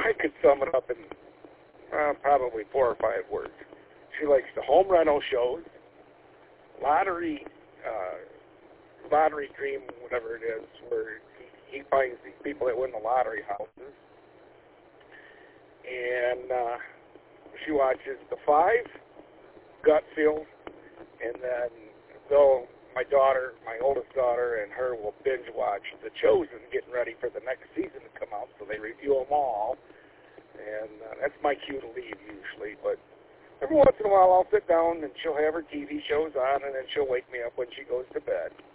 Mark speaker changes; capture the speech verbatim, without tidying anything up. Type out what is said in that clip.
Speaker 1: I could sum it up in uh, probably four or five words. She likes the home rental shows, lottery, uh, lottery dream, whatever it is, where he, he finds these people that win the lottery houses. And uh, she watches The Five, Gut Feel, and then though my daughter, my oldest daughter, and her will binge watch The Chosen, getting ready for the next season to come out, so they review them all. And uh, that's my cue to leave usually, but every once in a while I'll sit down and she'll have her T V shows on, and then she'll wake me up when she goes to bed.